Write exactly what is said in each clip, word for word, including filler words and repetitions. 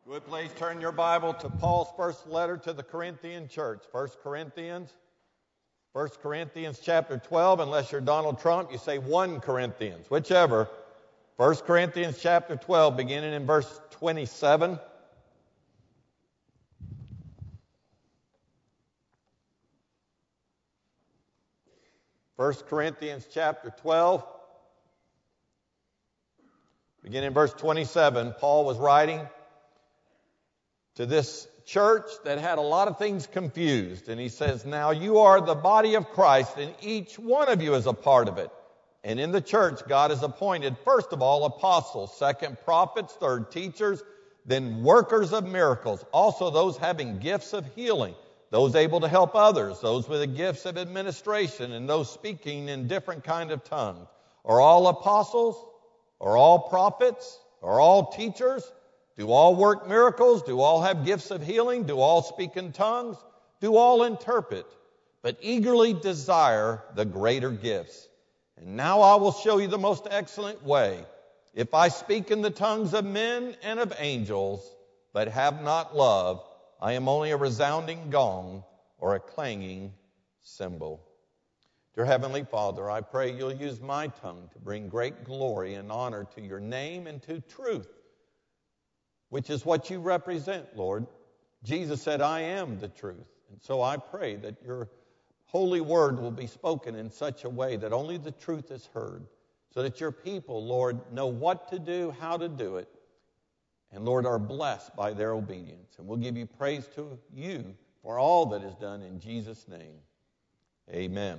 Would please turn your Bible to Paul's first letter to the Corinthian church. First Corinthians. First Corinthians chapter twelve. Unless you're Donald Trump, you say First Corinthians. Whichever. First Corinthians chapter twelve, beginning in verse twenty-seven. First Corinthians chapter twelve, beginning in verse twenty-seven. Paul was writing to this church that had a lot of things confused. And he says, now you are the body of Christ, and each one of you is a part of it. And in the church, God has appointed, first of all, apostles, second, prophets, third, teachers, then workers of miracles, also those having gifts of healing, those able to help others, those with the gifts of administration, and those speaking in different kind of tongues. Are all apostles? Are all prophets? Are all teachers? Do all work miracles? Do all have gifts of healing? Do all speak in tongues? Do all interpret? But eagerly desire the greater gifts. And now I will show you the most excellent way. If I speak in the tongues of men and of angels, but have not love, I am only a resounding gong or a clanging cymbal. Dear Heavenly Father, I pray you'll use my tongue to bring great glory and honor to your name and to truth, which is what you represent, Lord. Jesus said, I am the truth. And so I pray that your holy word will be spoken in such a way that only the truth is heard, so that your people, Lord, know what to do, how to do it, and, Lord, are blessed by their obedience. And we'll give you praise to you for all that is done in Jesus' name. Amen.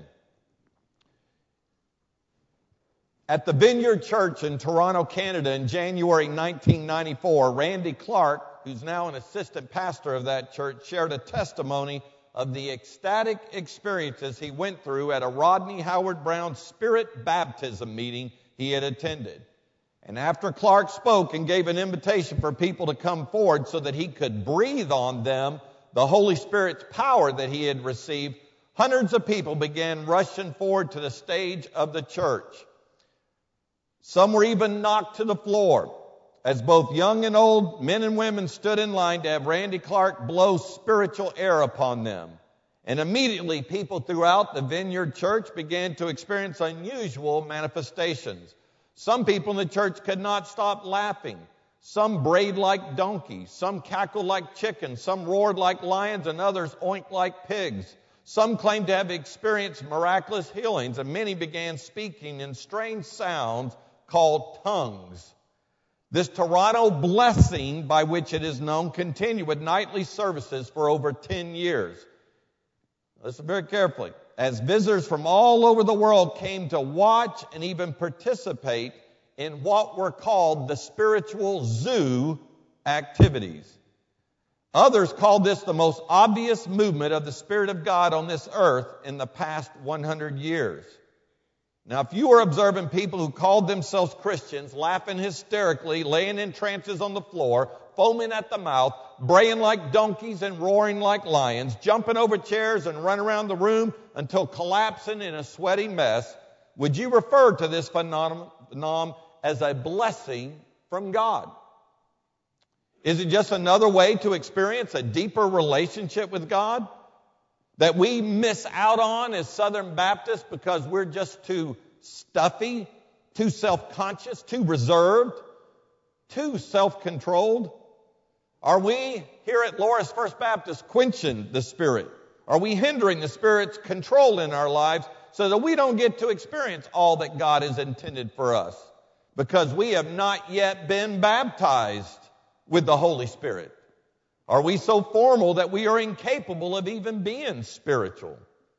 At the Vineyard Church in Toronto, Canada, in January nineteen ninety-four, Randy Clark, who's now an assistant pastor of that church, shared a testimony of the ecstatic experiences he went through at a Rodney Howard-Browne Spirit baptism meeting he had attended. And after Clark spoke and gave an invitation for people to come forward so that he could breathe on them the Holy Spirit's power that he had received, hundreds of people began rushing forward to the stage of the church. Some were even knocked to the floor as both young and old men and women stood in line to have Randy Clark blow spiritual air upon them. And immediately people throughout the Vineyard Church began to experience unusual manifestations. Some people in the church could not stop laughing. Some brayed like donkeys. Some cackled like chickens. Some roared like lions, and others oinked like pigs. Some claimed to have experienced miraculous healings, and many began speaking in strange sounds called tongues. This Toronto blessing, by which it is known, continued with nightly services for over ten years. Listen very carefully. As visitors from all over the world came to watch and even participate in what were called the spiritual zoo activities. Others called this the most obvious movement of the Spirit of God on this earth in the past one hundred years. Now, if you were observing people who called themselves Christians, laughing hysterically, laying in trances on the floor, foaming at the mouth, braying like donkeys and roaring like lions, jumping over chairs and running around the room until collapsing in a sweaty mess, would you refer to this phenomenon as a blessing from God? Is it just another way to experience a deeper relationship with God that we miss out on as Southern Baptists because we're just too stuffy, too self-conscious, too reserved, too self-controlled? Are we here at Loris First Baptist quenching the Spirit? Are we hindering the Spirit's control in our lives so that we don't get to experience all that God has intended for us because we have not yet been baptized with the Holy Spirit? Are we so formal that we are incapable of even being spiritual?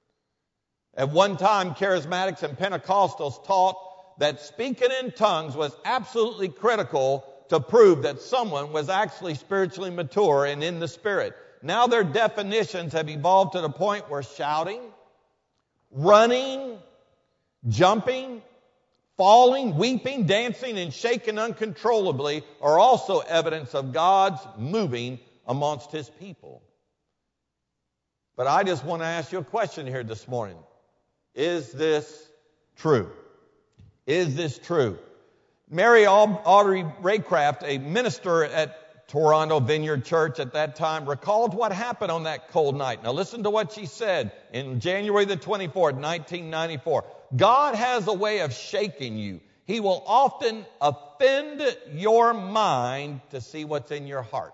At one time, charismatics and Pentecostals taught that speaking in tongues was absolutely critical to prove that someone was actually spiritually mature and in the Spirit. Now their definitions have evolved to the point where shouting, running, jumping, falling, weeping, dancing, and shaking uncontrollably are also evidence of God's moving amongst His people. But I just want to ask you a question here this morning. Is this true? Is this true? Mary Audrey Raycraft, a minister at Toronto Vineyard Church at that time, recalled what happened on that cold night. Now listen to what she said in January the twenty-fourth, nineteen ninety-four. God has a way of shaking you. He will often offend your mind to see what's in your heart.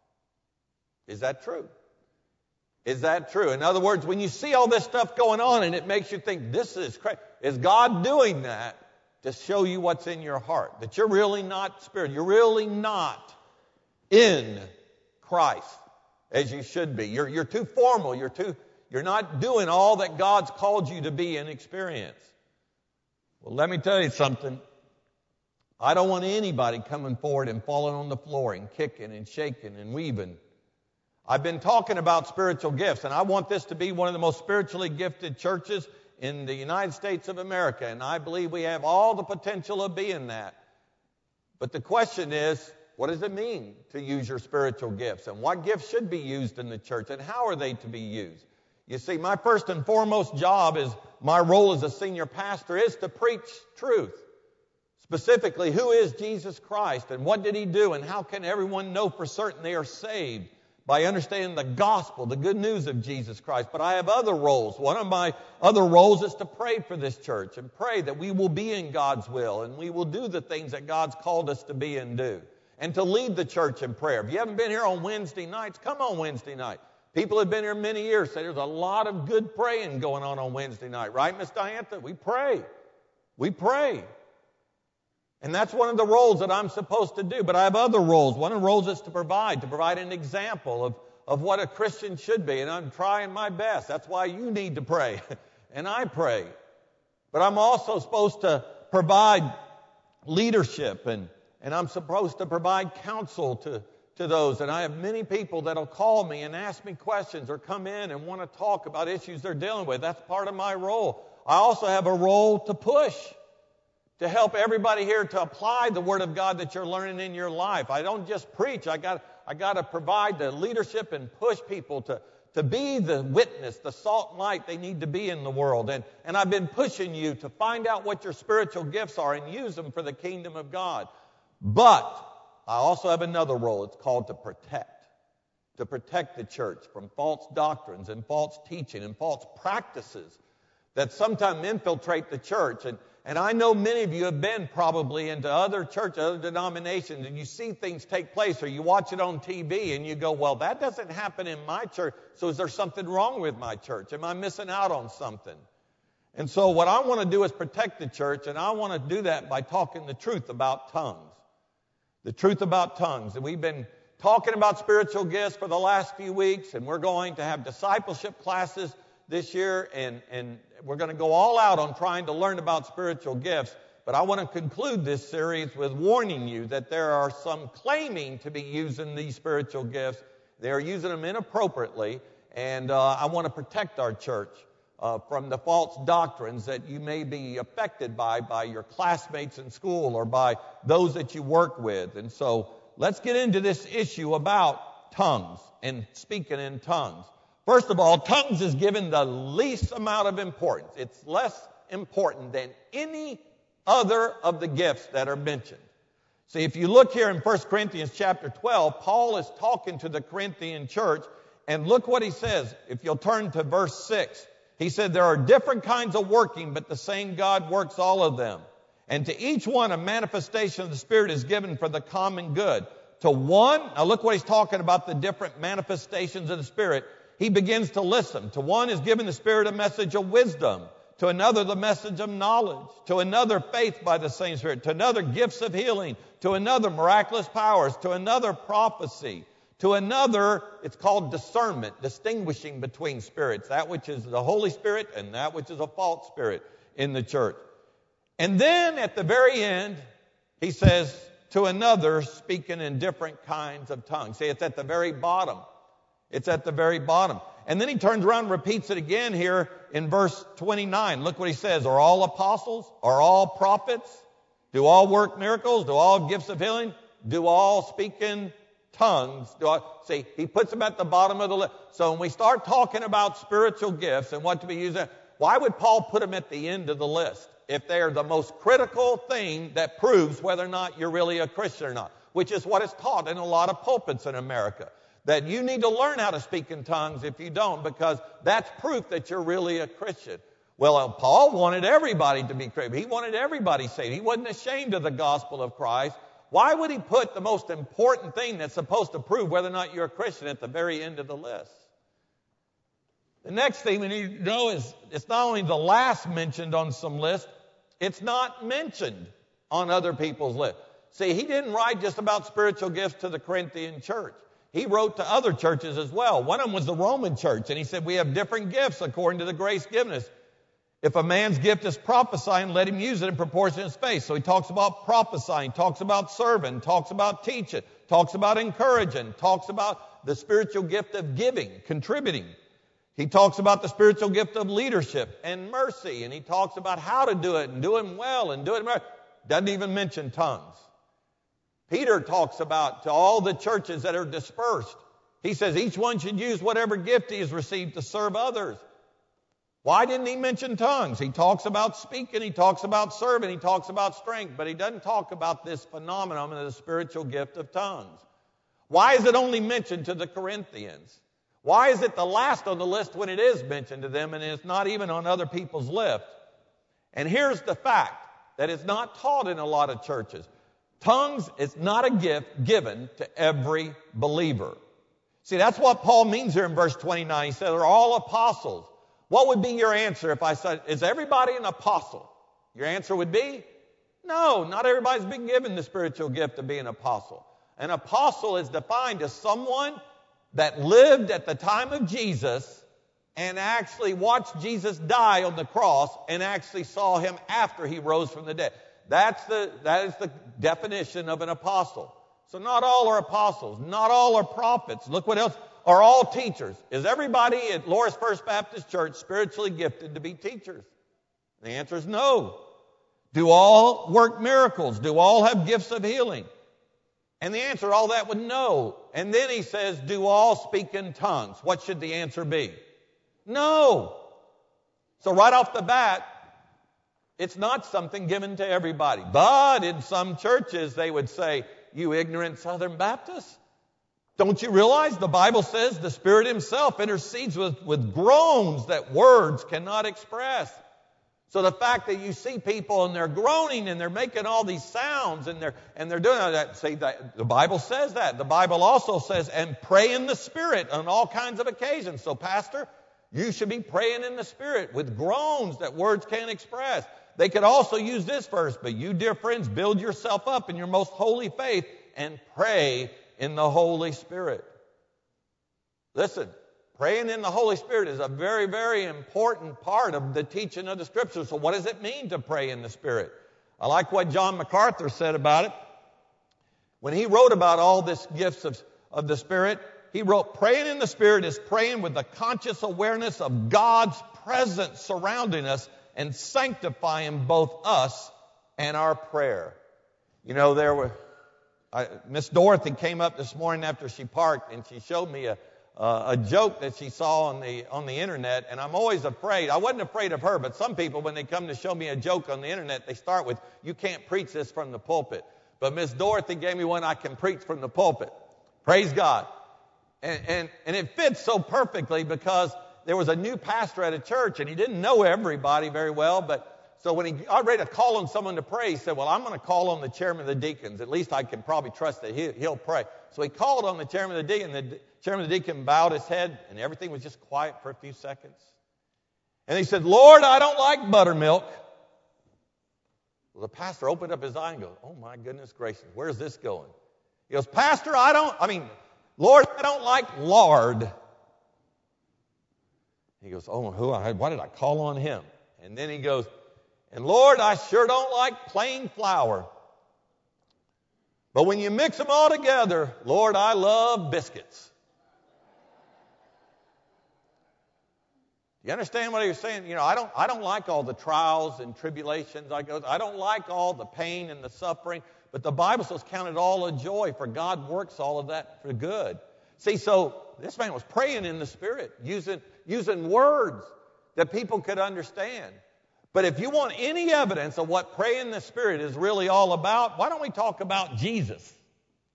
Is that true? Is that true? In other words, when you see all this stuff going on and it makes you think, this is crazy, is God doing that to show you what's in your heart? That you're really not spiritual. You're really not in Christ as you should be. You're, you're too formal. You're too, you're not doing all that God's called you to be and experience. Well, let me tell you something. I don't want anybody coming forward and falling on the floor and kicking and shaking and weaving. I've been talking about spiritual gifts, and I want this to be one of the most spiritually gifted churches in the United States of America, and I believe we have all the potential of being that. But the question is, what does it mean to use your spiritual gifts, and what gifts should be used in the church, and how are they to be used? You see, my first and foremost job is, my role as a senior pastor is to preach truth. Specifically, who is Jesus Christ, and what did He do, and how can everyone know for certain they are saved? By understanding the gospel, the good news of Jesus Christ. But I have other roles. One of my other roles is to pray for this church and pray that we will be in God's will and we will do the things that God's called us to be and do. And to lead the church in prayer. If you haven't been here on Wednesday nights, come on Wednesday night. People have been here many years, say there's a lot of good praying going on on Wednesday night. Right, Miss Diantha? We pray. We pray. And that's one of the roles that I'm supposed to do. But I have other roles. One of the roles is to provide, to provide an example of, of what a Christian should be. And I'm trying my best. That's why you need to pray. And I pray. But I'm also supposed to provide leadership. And, and I'm supposed to provide counsel to, to those. And I have many people that will call me and ask me questions or come in and want to talk about issues they're dealing with. That's part of my role. I also have a role to push. To help everybody here to apply the Word of God that you're learning in your life. I don't just preach. I got I got to provide the leadership and push people to, to be the witness, the salt and light they need to be in the world. And, and I've been pushing you to find out what your spiritual gifts are and use them for the kingdom of God. But I also have another role. It's called to protect. To protect the church from false doctrines and false teaching and false practices that sometimes infiltrate the church. And And I know many of you have been probably into other churches, other denominations, and you see things take place, or you watch it on T V, and you go, well, that doesn't happen in my church, so is there something wrong with my church? Am I missing out on something? And so what I want to do is protect the church, and I want to do that by talking the truth about tongues. The truth about tongues. And we've been talking about spiritual gifts for the last few weeks, and we're going to have discipleship classes this year, and, and we're going to go all out on trying to learn about spiritual gifts. But I want to conclude this series with warning you that there are some claiming to be using these spiritual gifts. They're using them inappropriately, and uh, I want to protect our church uh, from the false doctrines that you may be affected by, by your classmates in school or by those that you work with. And so let's get into this issue about tongues and speaking in tongues. First of all, tongues is given the least amount of importance. It's less important than any other of the gifts that are mentioned. See, if you look here in First Corinthians chapter twelve, Paul is talking to the Corinthian church, and look what he says. If you'll turn to verse six, he said, there are different kinds of working, but the same God works all of them. And to each one a manifestation of the Spirit is given for the common good. To one, now look what he's talking about, the different manifestations of the Spirit. He begins to listen. To one is given the Spirit a message of wisdom. To another, the message of knowledge. To another, faith by the same Spirit. To another, gifts of healing. To another, miraculous powers. To another, prophecy. To another, it's called discernment, distinguishing between spirits. That which is the Holy Spirit and that which is a false spirit in the church. And then at the very end, he says, to another, speaking in different kinds of tongues. See, it's at the very bottom. It's at the very bottom. And then he turns around and repeats it again here in verse twenty-nine. Look what he says. Are all apostles? Are all prophets? Do all work miracles? Do all have gifts of healing? Do all speak in tongues? Do all... See, he puts them at the bottom of the list. So when we start talking about spiritual gifts and what to be used, why would Paul put them at the end of the list if they are the most critical thing that proves whether or not you're really a Christian or not? which is what is taught in a lot of pulpits in America. That you need to learn how to speak in tongues if you don't, because that's proof that you're really a Christian. Well, uh, Paul wanted everybody to be Christian. He wanted everybody saved. He wasn't ashamed of the gospel of Christ. Why would he put the most important thing that's supposed to prove whether or not you're a Christian at the very end of the list? The next thing we need to know is it's not only the last mentioned on some list, it's not mentioned on other people's list. See, he didn't write just about spiritual gifts to the Corinthian church. He wrote to other churches as well. One of them was the Roman church, and he said, we have different gifts according to the grace given us. If a man's gift is prophesying, let him use it in proportion to his faith. So he talks about prophesying, talks about serving, talks about teaching, talks about encouraging, talks about the spiritual gift of giving, contributing. He talks about the spiritual gift of leadership and mercy, and he talks about how to do it and do it well and do it well. Doesn't even mention tongues. Peter talks about to all the churches that are dispersed. He says each one should use whatever gift he has received to serve others. Why didn't he mention tongues? He talks about speaking, he talks about serving, he talks about strength, but he doesn't talk about this phenomenon of the spiritual gift of tongues. Why is it only mentioned to the Corinthians? Why is it the last on the list when it is mentioned to them and it's not even on other people's list? And here's the fact that it's not taught in a lot of churches. Tongues is not a gift given to every believer. See, that's what Paul means here in verse twenty-nine. He said they're all apostles. What would be your answer if I said, is everybody an apostle? Your answer would be, no, not everybody's been given the spiritual gift of being an apostle. An apostle is defined as someone that lived at the time of Jesus and actually watched Jesus die on the cross and actually saw him after he rose from the dead. That's the, that is the definition of an apostle. So not all are apostles. Not all are prophets. Look what else. Are all teachers? Is everybody at Loris First Baptist Church spiritually gifted to be teachers? The answer is no. Do all work miracles? Do all have gifts of healing? And the answer to all that would no. And then he says, do all speak in tongues? What should the answer be? No. So right off the bat, it's not something given to everybody. But in some churches, they would say, you ignorant Southern Baptists, don't you realize the Bible says the Spirit himself intercedes with, with groans that words cannot express? So the fact that you see people and they're groaning and they're making all these sounds and they're and they're doing that, say that the Bible says that. The Bible also says, and pray in the Spirit on all kinds of occasions. So, Pastor, you should be praying in the Spirit with groans that words can't express. They could also use this verse, but you, dear friends, build yourself up in your most holy faith and pray in the Holy Spirit. Listen, praying in the Holy Spirit is a very, very important part of the teaching of the Scripture. So what does it mean to pray in the Spirit? I like what John MacArthur said about it. When he wrote about all these gifts of, of the Spirit, he wrote, praying in the Spirit is praying with the conscious awareness of God's presence surrounding us and sanctifying both us and our prayer. You know, there were... Miss Dorothy came up this morning after she parked, and she showed me a, uh, a joke that she saw on the on the internet. And I'm always afraid. I wasn't afraid of her, but some people, when they come to show me a joke on the internet, they start with, "You can't preach this from the pulpit." But Miss Dorothy gave me one I can preach from the pulpit. Praise God. And and and it fits so perfectly because there was a new pastor at a church, and he didn't know everybody very well, but. So when he got ready to call on someone to pray, he said, well, I'm going to call on the chairman of the deacons. At least I can probably trust that he, he'll pray. So he called on the chairman of the deacons. The chairman of the deacon bowed his head, and everything was just quiet for a few seconds. And he said, Lord, I don't like buttermilk. Well, the pastor opened up his eye and goes, oh, my goodness gracious, where's this going? He goes, Pastor, I don't, I mean, Lord, I don't like lard. He goes, oh, who? Why did I call on him? And then he goes, and Lord, I sure don't like plain flour. But when you mix them all together, Lord, I love biscuits. You understand what he was saying? You know, I don't, I don't like all the trials and tribulations. I go, I don't like all the pain and the suffering. But the Bible says count it all a joy, for God works all of that for good. See, so this man was praying in the Spirit, using, using words that people could understand. But if you want any evidence of what praying in the Spirit is really all about, why don't we talk about Jesus?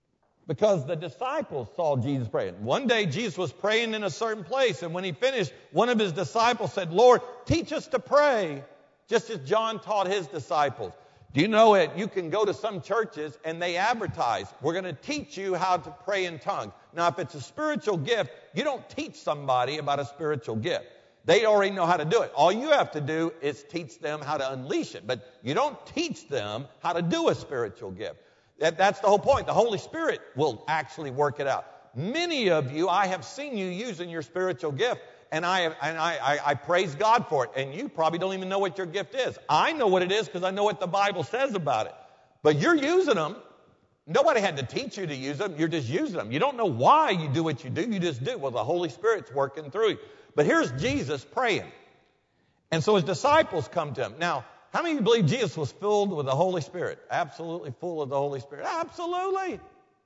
Because the disciples saw Jesus praying. One day Jesus was praying in a certain place, and when he finished, one of his disciples said, Lord, teach us to pray, just as John taught his disciples. Do you know it? You can go to some churches and they advertise, we're going to teach you how to pray in tongues. Now, if it's a spiritual gift, you don't teach somebody about a spiritual gift. They already know how to do it. All you have to do is teach them how to unleash it. But you don't teach them how to do a spiritual gift. That, that's the whole point. The Holy Spirit will actually work it out. Many of you, I have seen you using your spiritual gift, and I have, and I, I, I praise God for it. And you probably don't even know what your gift is. I know what it is because I know what the Bible says about it. But you're using them. Nobody had to teach you to use them. You're just using them. You don't know why you do what you do. You just do. Well, the Holy Spirit's working through you. But here's Jesus praying. And so his disciples come to him. Now, how many of you believe Jesus was filled with the Holy Spirit? Absolutely full of the Holy Spirit. Absolutely.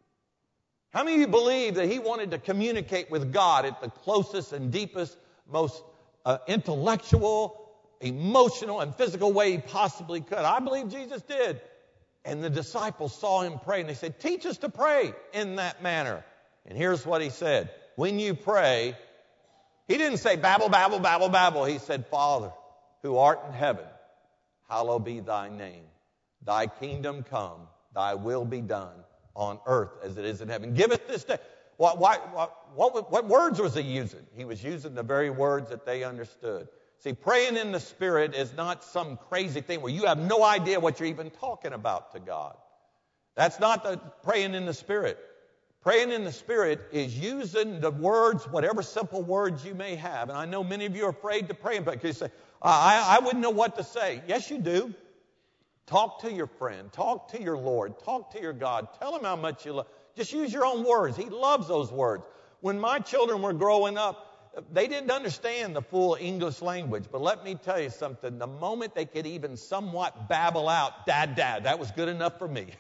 How many of you believe that he wanted to communicate with God at the closest and deepest, most uh, intellectual, emotional, and physical way he possibly could? I believe Jesus did. And the disciples saw him pray, and they said, teach us to pray in that manner. And here's what he said. When you pray, he didn't say babble, babble, babble, babble. He said, Father, who art in heaven, hallowed be thy name. Thy kingdom come, thy will be done on earth as it is in heaven. Give us this day. What, what, what, what, what words was he using? He was using the very words that they understood. See, praying in the Spirit is not some crazy thing where you have no idea what you're even talking about to God. That's not the praying in the Spirit. Praying in the Spirit is using the words, whatever simple words you may have. And I know many of you are afraid to pray, but you say, I, I wouldn't know what to say. Yes, you do. Talk to your friend. Talk to your Lord. Talk to your God. Tell him how much you love. Just use your own words. He loves those words. When my children were growing up, they didn't understand the full English language. But let me tell you something. The moment they could even somewhat babble out, Dad, Dad, that was good enough for me.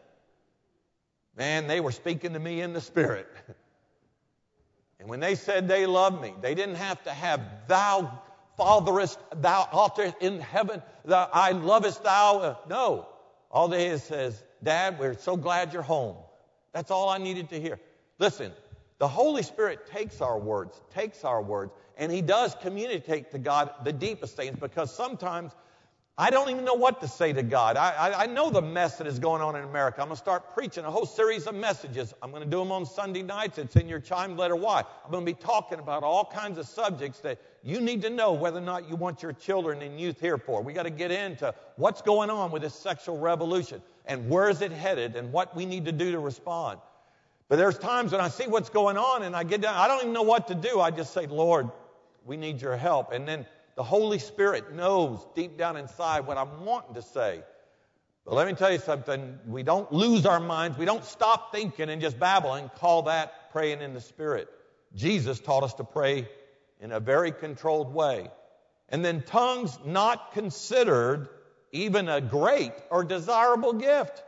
Man, they were speaking to me in the Spirit. And when they said they loved me, they didn't have to have thou fatherest, thou art in heaven, thou, I lovest thou. Uh, no. All they says, Dad, we're so glad you're home. That's all I needed to hear. Listen, the Holy Spirit takes our words, takes our words, and he does communicate to God the deepest things, because sometimes I don't even know what to say to God. I, I, I know the mess that is going on in America. I'm going to start preaching a whole series of messages. I'm going to do them on Sunday nights. It's in your chime letter Y. I'm going to be talking about all kinds of subjects that you need to know whether or not you want your children and youth here for. We got to get into what's going on with this sexual revolution and where is it headed and what we need to do to respond. But there's times when I see what's going on and I get down, I don't even know what to do. I just say, Lord, we need your help. And then the Holy Spirit knows deep down inside what I'm wanting to say. But let me tell you something. We don't lose our minds. We don't stop thinking and just babbling. Call that praying in the Spirit. Jesus taught us to pray in a very controlled way. And then tongues not considered even a great or desirable gift.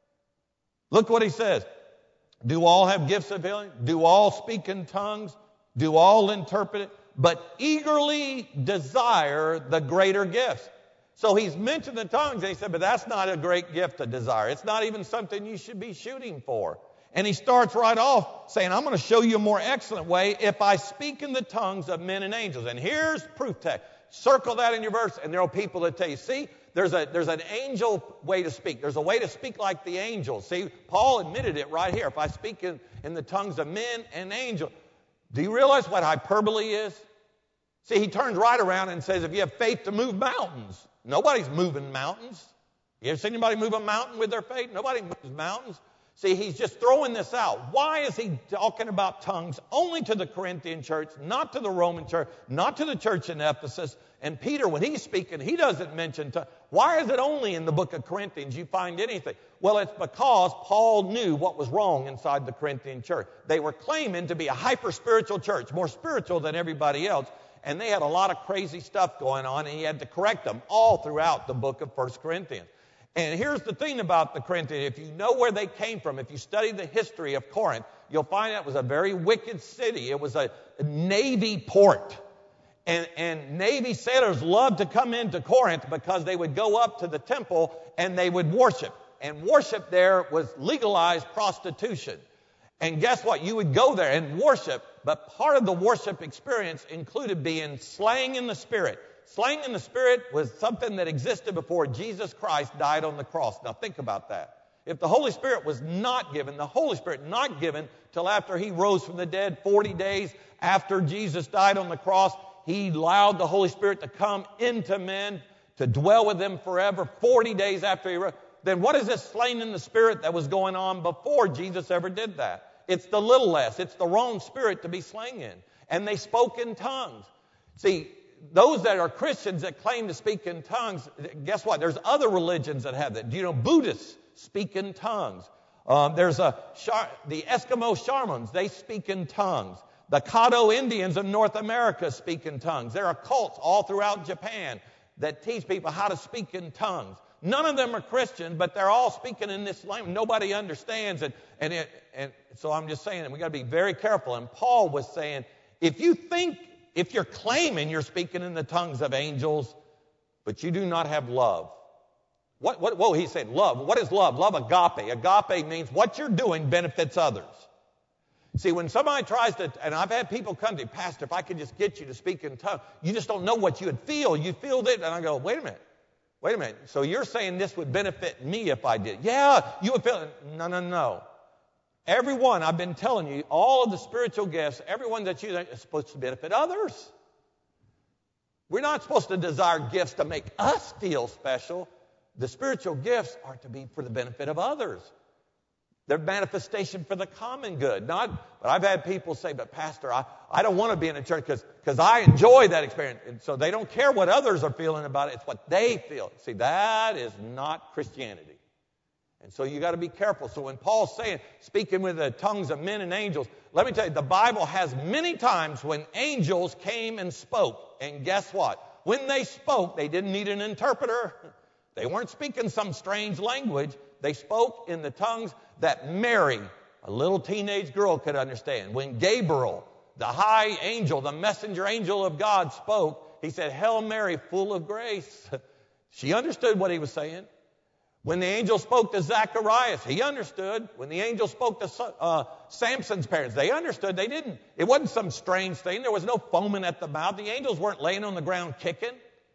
Look what he says. Do all have gifts of healing? Do all speak in tongues? Do all interpret it? But eagerly desire the greater gifts. So he's mentioned the tongues, and he said, but that's not a great gift to desire. It's not even something you should be shooting for. And he starts right off saying, I'm going to show you a more excellent way if I speak in the tongues of men and angels. And here's proof text. Circle that in your verse, and there are people that tell you, see, there's a there's an angel way to speak. There's a way to speak like the angels. See, Paul admitted it right here. If I speak in, in the tongues of men and angels. Do you realize what hyperbole is? See, he turns right around and says, if you have faith to move mountains. Nobody's moving mountains. You ever seen anybody move a mountain with their faith? Nobody moves mountains. See, he's just throwing this out. Why is he talking about tongues only to the Corinthian church, not to the Roman church, not to the church in Ephesus? And Peter, when he's speaking, he doesn't mention tongues. Why is it only in the book of Corinthians you find anything? Well, it's because Paul knew what was wrong inside the Corinthian church. They were claiming to be a hyper-spiritual church, more spiritual than everybody else. And they had a lot of crazy stuff going on, and he had to correct them all throughout the book of First Corinthians. And here's the thing about the Corinthians. If you know where they came from, if you study the history of Corinth, you'll find it was a very wicked city. It was a navy port. And, and navy sailors loved to come into Corinth because they would go up to the temple and they would worship. And worship there was legalized prostitution. And guess what? You would go there and worship, but part of the worship experience included being slaying in the Spirit. Slaying in the Spirit was something that existed before Jesus Christ died on the cross. Now think about that. If the Holy Spirit was not given, the Holy Spirit not given till after He rose from the dead, forty days after Jesus died on the cross, He allowed the Holy Spirit to come into men, to dwell with them forever, forty days after He rose. Then what is this slaying in the Spirit that was going on before Jesus ever did that? It's the little less. It's the wrong spirit to be slain in. And they spoke in tongues. See, those that are Christians that claim to speak in tongues, guess what? There's other religions that have that. Do you know Buddhists speak in tongues? Um, there's a the Eskimo shamans, they speak in tongues. The Caddo Indians of North America speak in tongues. There are cults all throughout Japan that teach people how to speak in tongues. None of them are Christian, but they're all speaking in this language. Nobody understands it. And, it, and so I'm just saying that we've got to be very careful. And Paul was saying, if you think, if you're claiming you're speaking in the tongues of angels, but you do not have love. What, what, whoa, he said love. What is love? Love agape. Agape means what you're doing benefits others. See, when somebody tries to, and I've had people come to me, Pastor, if I could just get you to speak in tongues, you just don't know what you would feel. You feel that, and I go, wait a minute. Wait a minute. So you're saying this would benefit me if I did? Yeah, you would feel it. No, no, no. Everyone, I've been telling you, all of the spiritual gifts, everyone that you is supposed to benefit others. We're not supposed to desire gifts to make us feel special. The spiritual gifts are to be for the benefit of others. They're manifestation for the common good. Not, but I've had people say, but Pastor, I, I don't want to be in a church because because I enjoy that experience. And so they don't care what others are feeling about it. It's what they feel. See, that is not Christianity. And so you got to be careful. So when Paul's saying, speaking with the tongues of men and angels, let me tell you, the Bible has many times when angels came and spoke. And guess what? When they spoke, they didn't need an interpreter. They weren't speaking some strange language. They spoke in the tongues that Mary, a little teenage girl, could understand. When Gabriel, the high angel, the messenger angel of God, spoke, he said, Hail Mary, full of grace. She understood what he was saying. When the angel spoke to Zacharias, he understood. When the angel spoke to uh, Samson's parents, they understood. They didn't. It wasn't some strange thing. There was no foaming at the mouth. The angels weren't laying on the ground kicking.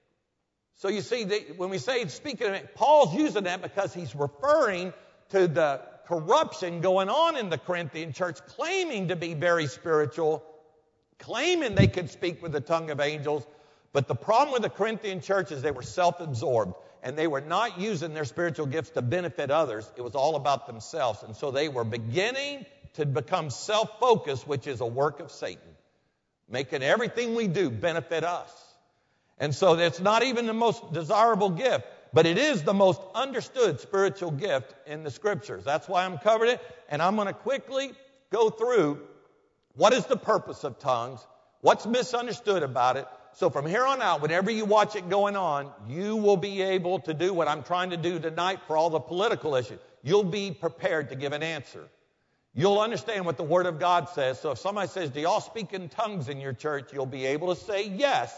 So you see, they, when we say speaking of it, Paul's using that because he's referring to the corruption going on in the Corinthian church, claiming to be very spiritual, claiming they could speak with the tongue of angels. But the problem with the Corinthian church is they were self-absorbed, and they were not using their spiritual gifts to benefit others. It was all about themselves. And so they were beginning to become self-focused, which is a work of Satan, making everything we do benefit us. And so it's not even the most desirable gift, but it is the most understood spiritual gift in the Scriptures. That's why I'm covering it, and I'm going to quickly go through what is the purpose of tongues, what's misunderstood about it. So from here on out, whenever you watch it going on, you will be able to do what I'm trying to do tonight for all the political issues. You'll be prepared to give an answer. You'll understand what the Word of God says. So if somebody says, do y'all speak in tongues in your church? You'll be able to say yes.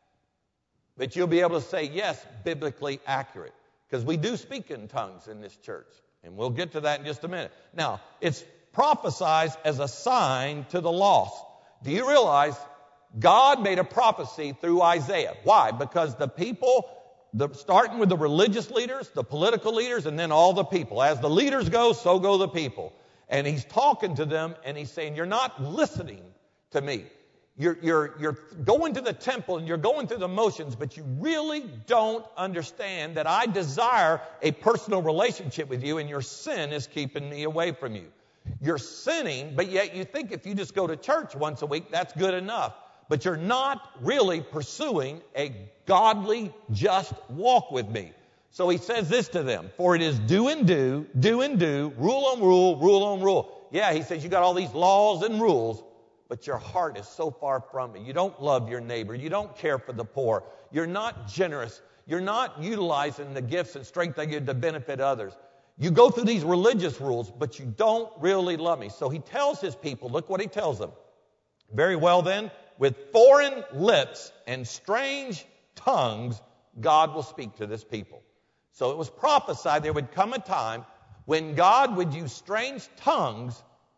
But you'll be able to say yes, biblically accurate. Because we do speak in tongues in this church. And we'll get to that in just a minute. Now, it's prophesied as a sign to the lost. Do you realize God made a prophecy through Isaiah? Why? Because the people, the, starting with the religious leaders, the political leaders, and then all the people. As the leaders go, so go the people. And he's talking to them, and he's saying, you're not listening to me. You're, you're, you're going to the temple and you're going through the motions, but you really don't understand that I desire a personal relationship with you, and your sin is keeping me away from you. You're sinning, but yet you think if you just go to church once a week, that's good enough. But you're not really pursuing a godly, just walk with me. So he says this to them, for it is do and do, do and do, rule on rule, rule on rule. Yeah, he says you got all these laws and rules, but your heart is so far from it. You don't love your neighbor. You don't care for the poor. You're not generous. You're not utilizing the gifts and strength they give to benefit others. You go through these religious rules, but you don't really love me. So he tells his people, look what he tells them. Very well then, with foreign lips and strange tongues, God will speak to this people. So it was prophesied there would come a time when God would use strange tongues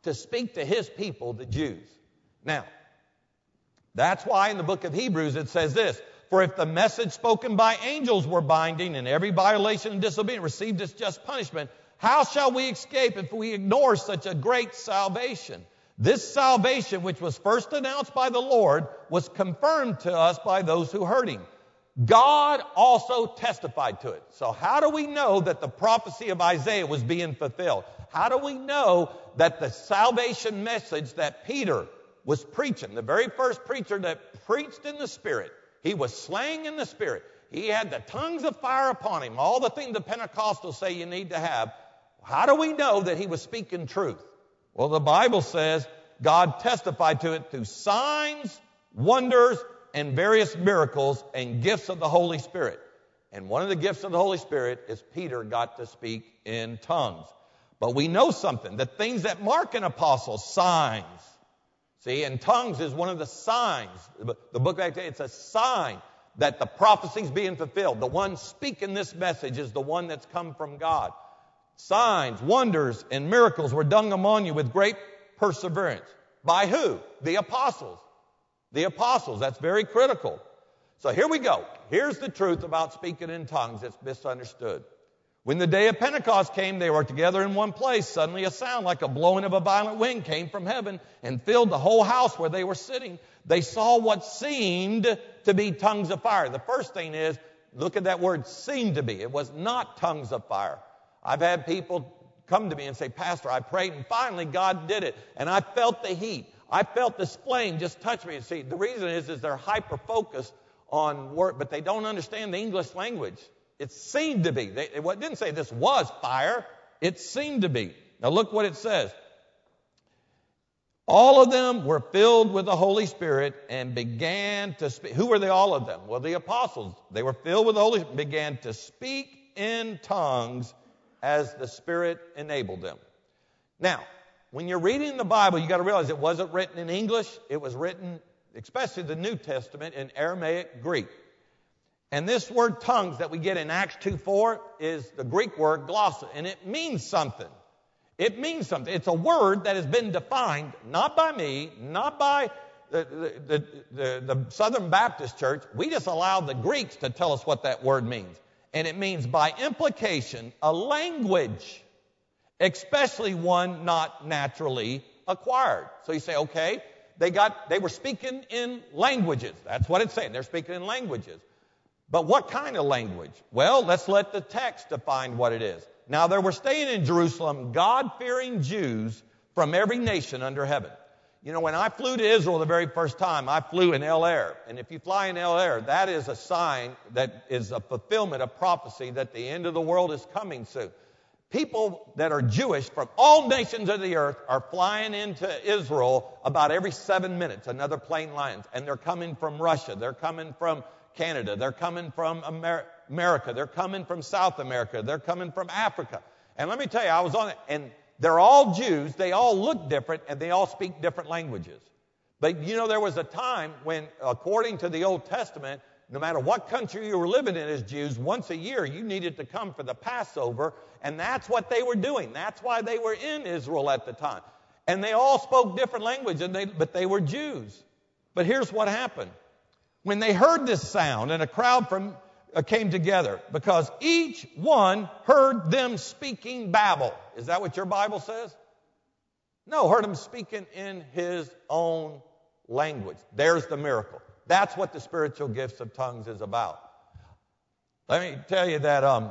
to speak to his people, the Jews. Now, that's why in the book of Hebrews it says this, for if the message spoken by angels were binding and every violation and disobedience received its just punishment, how shall we escape if we ignore such a great salvation? This salvation, which was first announced by the Lord, was confirmed to us by those who heard him. God also testified to it. So how do we know that the prophecy of Isaiah was being fulfilled? How do we know that the salvation message that Peter was preaching, the very first preacher that preached in the Spirit, he was slaying in the Spirit. He had the tongues of fire upon him, all the things the Pentecostals say you need to have. How do we know that he was speaking truth? Well, the Bible says God testified to it through signs, wonders, and various miracles and gifts of the Holy Spirit. And one of the gifts of the Holy Spirit is Peter got to speak in tongues. But we know something, the things that mark an apostle, signs. See, and tongues is one of the signs. The book of Acts, it's a sign that the prophecy is being fulfilled. The one speaking this message is the one that's come from God. Signs, wonders, and miracles were done among you with great perseverance. By who? The apostles. The apostles. That's very critical. So here we go. Here's the truth about speaking in tongues that's misunderstood. When the day of Pentecost came, they were together in one place. Suddenly a sound like a blowing of a violent wind came from heaven and filled the whole house where they were sitting. They saw what seemed to be tongues of fire. The first thing is, look at that word, seemed to be. It was not tongues of fire. I've had people come to me and say, Pastor, I prayed and finally God did it. And I felt the heat. I felt this flame just touch me. And see, the reason is, is they're hyper-focused on word, but they don't understand the English language. It seemed to be. They, it didn't say this was fire. It seemed to be. Now look what it says. All of them were filled with the Holy Spirit and began to speak. Who were they, all of them? Well, the apostles. They were filled with the Holy Spirit and began to speak in tongues as the Spirit enabled them. Now, when you're reading the Bible, you got to realize it wasn't written in English. It was written, especially the New Testament, in Aramaic Greek. And this word tongues that we get in Acts two four is the Greek word glossa, and it means something. It means something. It's a word that has been defined not by me, not by the, the, the, the Southern Baptist Church. We just allow the Greeks to tell us what that word means. And it means by implication a language, especially one not naturally acquired. So you say, okay, they got they were speaking in languages. That's what it's saying. They're speaking in languages. But what kind of language? Well, let's let the text define what it is. Now, there were staying in Jerusalem God-fearing Jews from every nation under heaven. You know, when I flew to Israel the very first time, I flew in El Air. And if you fly in El Air, that is a sign that is a fulfillment of prophecy that the end of the world is coming soon. People that are Jewish from all nations of the earth are flying into Israel about every seven minutes. Another plane lands. And they're coming from Russia. They're coming from Canada. They're coming from Amer- America. They're coming from South America. They're coming from Africa. And let me tell you, I was on it, and they're all Jews. They all look different, and they all speak different languages. But, you know, there was a time when, according to the Old Testament, no matter what country you were living in as Jews, once a year you needed to come for the Passover, and that's what they were doing. That's why they were in Israel at the time. And they all spoke different languages, and they, but they were Jews. But here's what happened. When they heard this sound, and a crowd from uh, came together, because each one heard them speaking Babel. Is that what your Bible says? No, heard them speaking in his own language. There's the miracle. That's what the spiritual gifts of tongues is about. Let me tell you that um,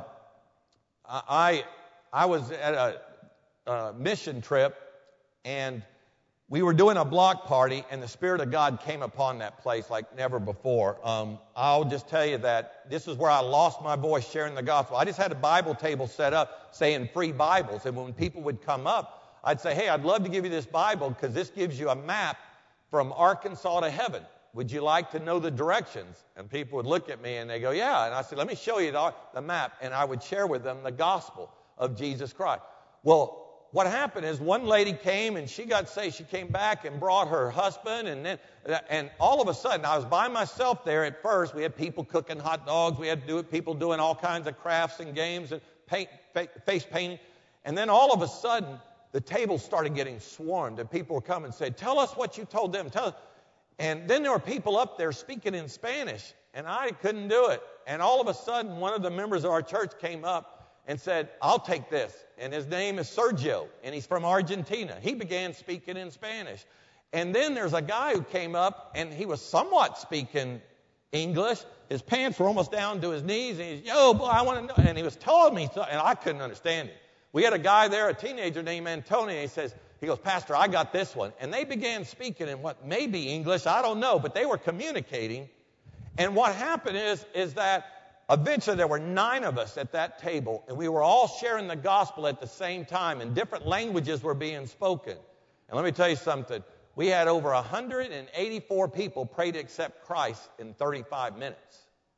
I I was at a, a mission trip, and we were doing a block party, and the Spirit of God came upon that place like never before. Um, I'll just tell you that this is where I lost my voice sharing the gospel. I just had a Bible table set up saying free Bibles, and when people would come up, I'd say, hey, I'd love to give you this Bible because this gives you a map from Arkansas to heaven. Would you like to know the directions? And people would look at me and they go, yeah. And I said, let me show you the, the map. And I would share with them the gospel of Jesus Christ. Well, what happened is one lady came and she got saved. She came back and brought her husband. And then, and all of a sudden, I was by myself there at first. We had people cooking hot dogs. We had do, people doing all kinds of crafts and games and paint, face painting. And then all of a sudden, the table started getting swarmed, and people were coming and said, tell us what you told them. Tell us. And then there were people up there speaking in Spanish, and I couldn't do it. And all of a sudden, one of the members of our church came up and said, I'll take this. And his name is Sergio, and he's from Argentina. He began speaking in Spanish. And then there's a guy who came up, and he was somewhat speaking English. His pants were almost down to his knees, and he's, yo, boy, I want to know. And he was telling me, and I couldn't understand it. We had a guy there, a teenager named Antonio, and he says, he goes, Pastor, I got this one. And they began speaking in what may be English, I don't know, but they were communicating. And what happened is, is that eventually there were nine of us at that table, and we were all sharing the gospel at the same time, and different languages were being spoken. And let me tell you something. We had over one hundred eighty-four people pray to accept Christ in thirty-five minutes.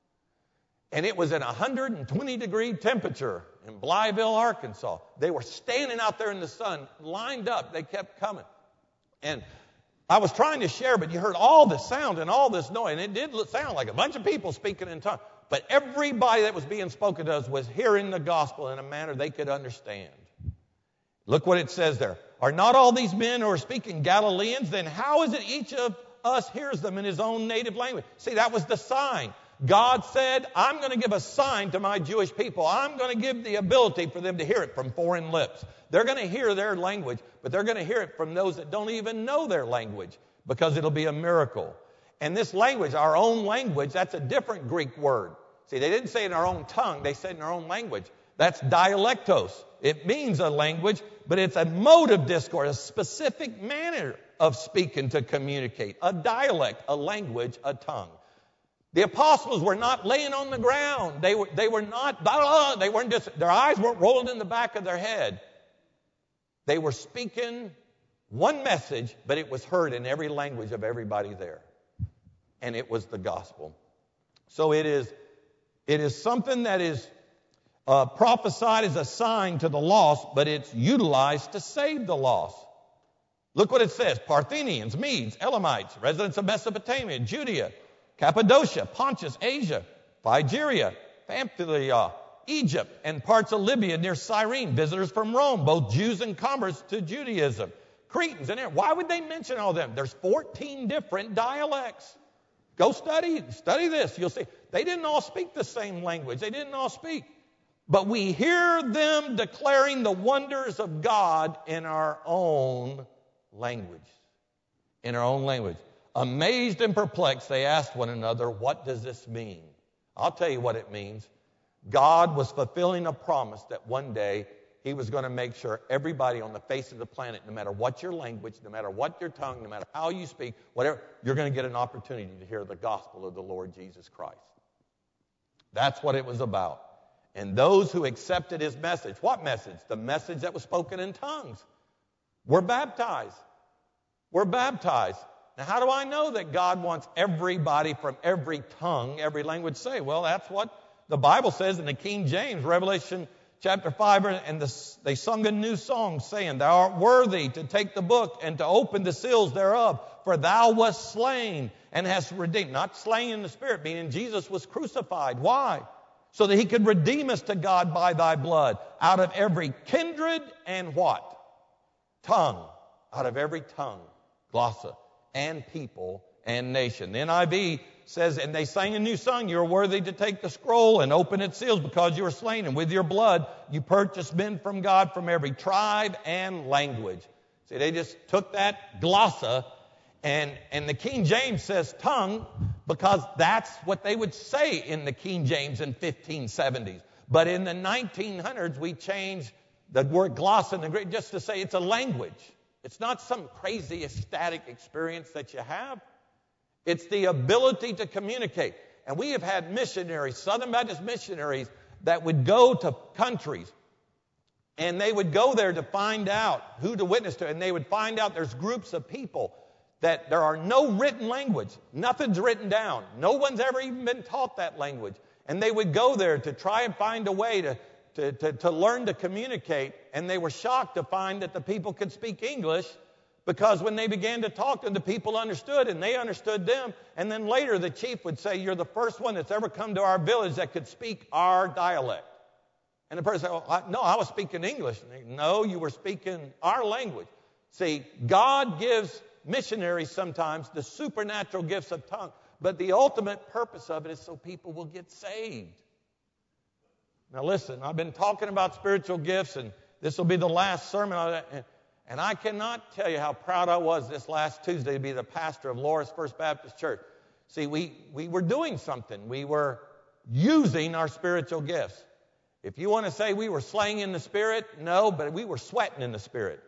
And it was in one hundred twenty degree temperature in Blytheville, Arkansas. They were standing out there in the sun, lined up. They kept coming. And I was trying to share, but you heard all this sound and all this noise. And it did sound like a bunch of people speaking in tongues. But everybody that was being spoken to us was hearing the gospel in a manner they could understand. Look what it says there. Are not all these men who are speaking Galileans? Then how is it each of us hears them in his own native language? See, that was the sign. God said, I'm going to give a sign to my Jewish people. I'm going to give the ability for them to hear it from foreign lips. They're going to hear their language, but they're going to hear it from those that don't even know their language, because it'll be a miracle. And this language, our own language, that's a different Greek word. See, they didn't say in our own tongue, they said in our own language. That's dialectos. It means a language, but it's a mode of discourse, a specific manner of speaking to communicate. A dialect, a language, a tongue. The apostles were not laying on the ground. They were, they were not, blah, blah, they weren't just, their eyes weren't rolling in the back of their head. They were speaking one message, but it was heard in every language of everybody there. And it was the gospel. So it is, it is something that is uh, prophesied as a sign to the lost, but it's utilized to save the lost. Look what it says. Parthians, Medes, Elamites, residents of Mesopotamia, Judea, Cappadocia, Pontus, Asia, Phrygia, Pamphylia, Egypt, and parts of Libya near Cyrene, visitors from Rome, both Jews and converts to Judaism, Cretans and there. Why would they mention all of them? There's fourteen different dialects. Go study, study this. You'll see. They didn't all speak the same language. They didn't all speak. But we hear them declaring the wonders of God in our own language. In our own language. Amazed and perplexed, they asked one another, what does this mean? I'll tell you what it means. God was fulfilling a promise that one day he was going to make sure everybody on the face of the planet, no matter what your language, no matter what your tongue, no matter how you speak, whatever, you're going to get an opportunity to hear the gospel of the Lord Jesus Christ. That's what it was about. And those who accepted his message, what message? The message that was spoken in tongues, were baptized. Were baptized. Now, how do I know that God wants everybody from every tongue, every language to say? Well, that's what the Bible says in the King James, Revelation chapter five, and the, they sung a new song saying, thou art worthy to take the book and to open the seals thereof, for thou wast slain and hast redeemed. Not slain in the spirit, meaning Jesus was crucified. Why? So that he could redeem us to God by thy blood, out of every kindred and what? Tongue. Out of every tongue. Glossa. And people and nation. The N I V says, and they sang a new song, you are worthy to take the scroll and open its seals because you were slain, and with your blood you purchased men from God from every tribe and language. See, they just took that glossa, and, and the King James says tongue because that's what they would say in the King James in fifteen seventies. But in the nineteen hundreds, we changed the word glossa in the Greek just to say it's a language. It's not some crazy ecstatic experience that you have. It's the ability to communicate. And we have had missionaries, Southern Baptist missionaries, that would go to countries. And they would go there to find out who to witness to. And they would find out there's groups of people that there are no written language. Nothing's written down. No one's ever even been taught that language. And they would go there to try and find a way to To, to, to learn to communicate, and they were shocked to find that the people could speak English, because when they began to talk to them, the people understood, and they understood them. And then later the chief would say, you're the first one that's ever come to our village that could speak our dialect. And the person said, well, I, no, I was speaking English. No, you were speaking our language. See, God gives missionaries sometimes the supernatural gifts of tongue, but the ultimate purpose of it is so people will get saved. Now listen, I've been talking about spiritual gifts, and this will be the last sermon on it. And, and I cannot tell you how proud I was this last Tuesday to be the pastor of Loris First Baptist Church. See, we, we were doing something. We were using our spiritual gifts. If you want to say we were slaying in the Spirit, no, but we were sweating in the Spirit.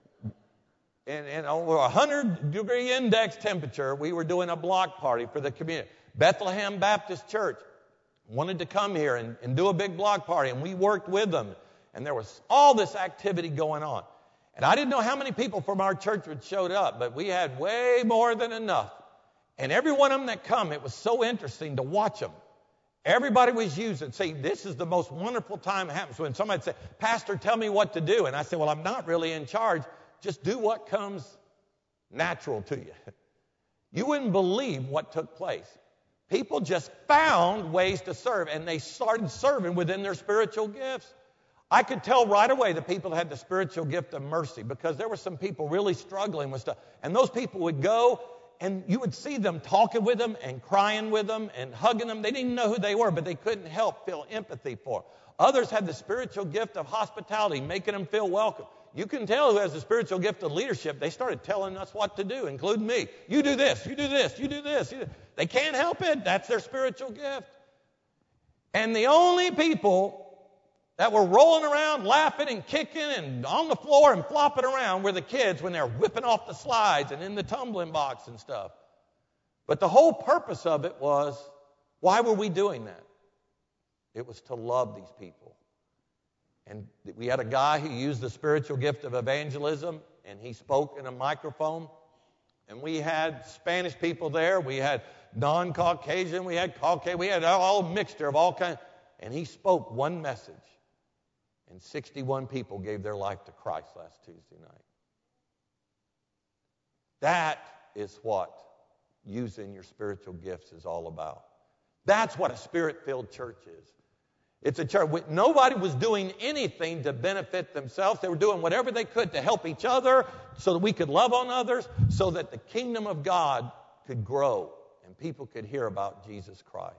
And, and over a one hundred degree index temperature, we were doing a block party for the community. Bethlehem Baptist Church wanted to come here and, and do a big block party, and we worked with them. And there was all this activity going on. And I didn't know how many people from our church would showed up, but we had way more than enough. And every one of them that come, it was so interesting to watch them. Everybody was using. See, this is the most wonderful time it happens when somebody said, Pastor, tell me what to do. And I said, well, I'm not really in charge. Just do what comes natural to you. You wouldn't believe what took place. People just found ways to serve, and they started serving within their spiritual gifts. I could tell right away the people that had the spiritual gift of mercy, because there were some people really struggling with stuff. And those people would go, and you would see them talking with them and crying with them and hugging them. They didn't even know who they were, but they couldn't help feel empathy for them. Others had the spiritual gift of hospitality, making them feel welcome. You can tell who has the spiritual gift of leadership. They started telling us what to do, including me. You do this, you do this, you do this. You do. They can't help it. That's their spiritual gift. And the only people that were rolling around, laughing and kicking and on the floor and flopping around were the kids when they're whipping off the slides and in the tumbling box and stuff. But the whole purpose of it was, why were we doing that? It was to love these people. And we had a guy who used the spiritual gift of evangelism, and he spoke in a microphone. And we had Spanish people there. We had non-Caucasian. We had Caucasian. We had all a mixture of all kinds. And he spoke one message. And sixty-one people gave their life to Christ last Tuesday night. That is what using your spiritual gifts is all about. That's what a Spirit-filled church is. It's a church. Nobody was doing anything to benefit themselves. They were doing whatever they could to help each other so that we could love on others, so that the kingdom of God could grow and people could hear about Jesus Christ.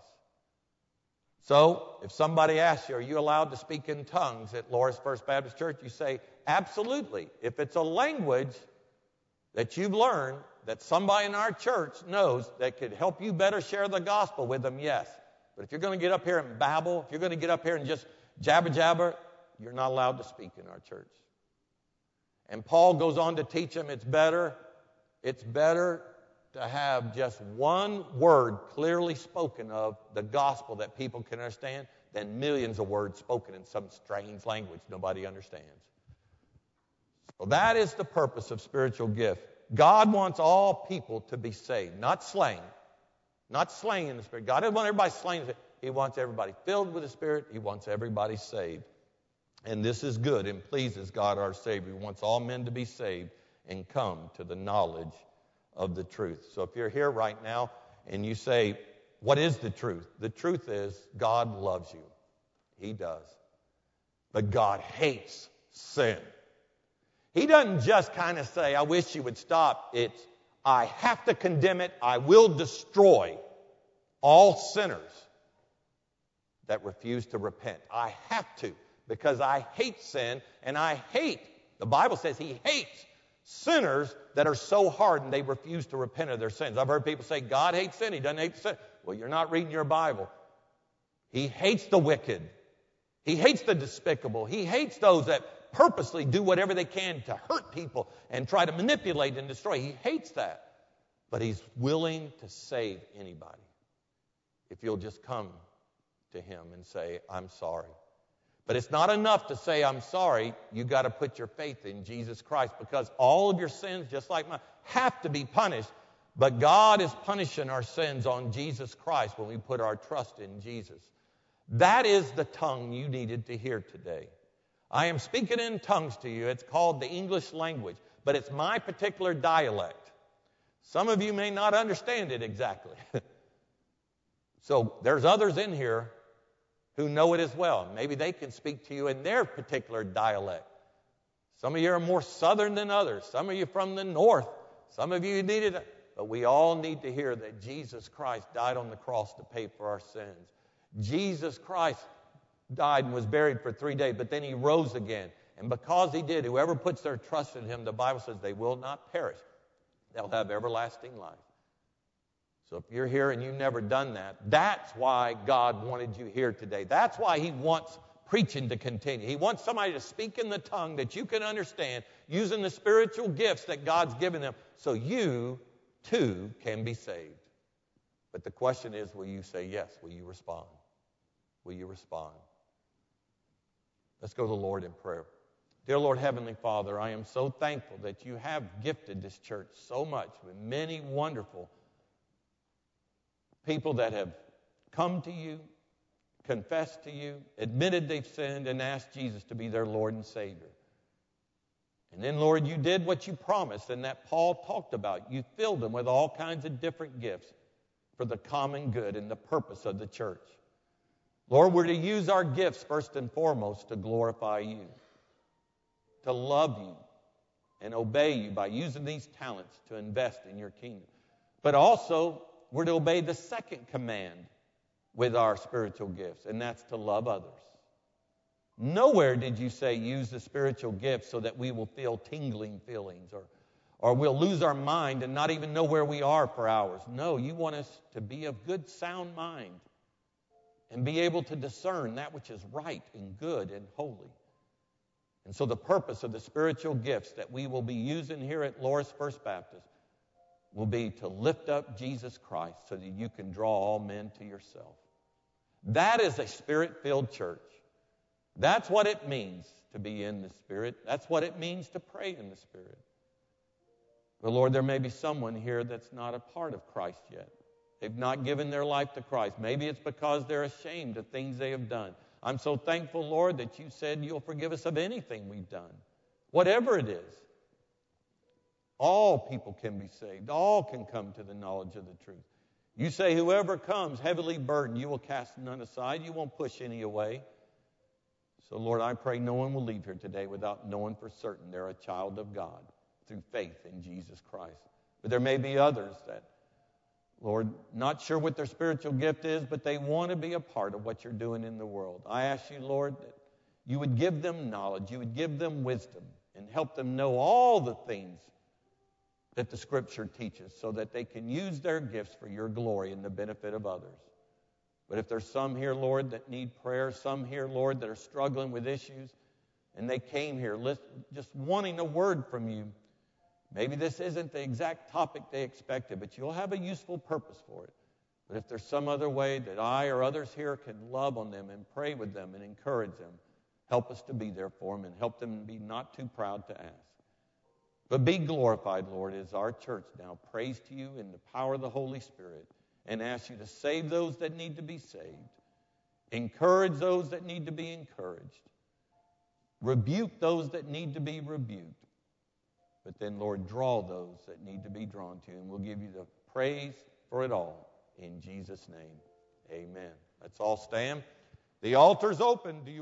So if somebody asks you, are you allowed to speak in tongues at Loris First Baptist Church? You say, absolutely. If it's a language that you've learned that somebody in our church knows that could help you better share the gospel with them, yes. But if you're going to get up here and babble, if you're going to get up here and just jabber jabber, you're not allowed to speak in our church. And Paul goes on to teach them it's better, it's better to have just one word clearly spoken of the gospel that people can understand than millions of words spoken in some strange language nobody understands. So that is the purpose of spiritual gift. God wants all people to be saved, not slain. Not slain in the Spirit. God doesn't want everybody slain in the Spirit. He wants everybody filled with the Spirit. He wants everybody saved. And this is good and pleases God our Savior. He wants all men to be saved and come to the knowledge of the truth. So if you're here right now and you say, what is the truth? The truth is God loves you. He does. But God hates sin. He doesn't just kind of say, I wish you would stop. It's, I have to condemn it. I will destroy all sinners that refuse to repent. I have to, because I hate sin, and I hate, the Bible says he hates sinners that are so hardened they refuse to repent of their sins. I've heard people say, God hates sin. He doesn't hate sin. Well, you're not reading your Bible. He hates the wicked. He hates the despicable. He hates those that purposely do whatever they can to hurt people and try to manipulate and destroy. He hates that. But he's willing to save anybody if you'll just come to him and say, I'm sorry. But it's not enough to say, I'm sorry. You've got to put your faith in Jesus Christ, because all of your sins, just like mine, have to be punished. But God is punishing our sins on Jesus Christ when we put our trust in Jesus. That is the tongue you needed to hear today. I am speaking in tongues to you. It's called the English language, but it's my particular dialect. Some of you may not understand it exactly. So there's others in here who know it as well. Maybe they can speak to you in their particular dialect. Some of you are more southern than others. Some of you from the north. Some of you needed it. But we all need to hear that Jesus Christ died on the cross to pay for our sins. Jesus Christ died and was buried for three days, but then he rose again. And because he did, whoever puts their trust in him, the Bible says they will not perish. They'll have everlasting life. So if you're here and you've never done that, that's why God wanted you here today. That's why he wants preaching to continue. He wants somebody to speak in the tongue that you can understand, using the spiritual gifts that God's given them, so you too can be saved. But the question is, will you say yes? Will you respond? Will you respond? Let's go to the Lord in prayer. Dear Lord, Heavenly Father, I am so thankful that you have gifted this church so much with many wonderful people that have come to you, confessed to you, admitted they've sinned, and asked Jesus to be their Lord and Savior. And then, Lord, you did what you promised and that Paul talked about. You filled them with all kinds of different gifts for the common good and the purpose of the church. Lord, we're to use our gifts first and foremost to glorify you, to love you and obey you by using these talents to invest in your kingdom. But also, we're to obey the second command with our spiritual gifts, and that's to love others. Nowhere did you say use the spiritual gifts so that we will feel tingling feelings or, or we'll lose our mind and not even know where we are for hours. No, you want us to be of good, sound mind and be able to discern that which is right and good and holy. And so the purpose of the spiritual gifts that we will be using here at Loris First Baptist will be to lift up Jesus Christ so that you can draw all men to yourself. That is a Spirit-filled church. That's what it means to be in the Spirit. That's what it means to pray in the Spirit. But Lord, there may be someone here that's not a part of Christ yet. They've not given their life to Christ. Maybe it's because they're ashamed of things they have done. I'm so thankful, Lord, that you said you'll forgive us of anything we've done, whatever it is. All people can be saved. All can come to the knowledge of the truth. You say whoever comes heavily burdened, you will cast none aside. You won't push any away. So, Lord, I pray no one will leave here today without knowing for certain they're a child of God through faith in Jesus Christ. But there may be others that, Lord, not sure what their spiritual gift is, but they want to be a part of what you're doing in the world. I ask you, Lord, that you would give them knowledge, you would give them wisdom, and help them know all the things that the Scripture teaches so that they can use their gifts for your glory and the benefit of others. But if there's some here, Lord, that need prayer, some here, Lord, that are struggling with issues, and they came here just wanting a word from you, maybe this isn't the exact topic they expected, but you'll have a useful purpose for it. But if there's some other way that I or others here can love on them and pray with them and encourage them, help us to be there for them and help them be not too proud to ask. But be glorified, Lord, as our church now prays to you in the power of the Holy Spirit and asks you to save those that need to be saved, encourage those that need to be encouraged, rebuke those that need to be rebuked. But then, Lord, draw those that need to be drawn to you, and we'll give you the praise for it all. In Jesus' name, amen. Let's all stand. The altar's open. Do you